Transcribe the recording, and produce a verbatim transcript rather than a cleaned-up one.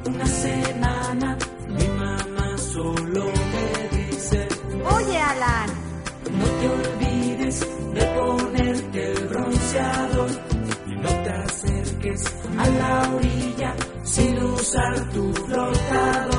una semana, mi mamá solo me dice: Oye, Alan, no te olvides de ponerte el bronceador y no te acerques a la orilla sin usar tu flotador.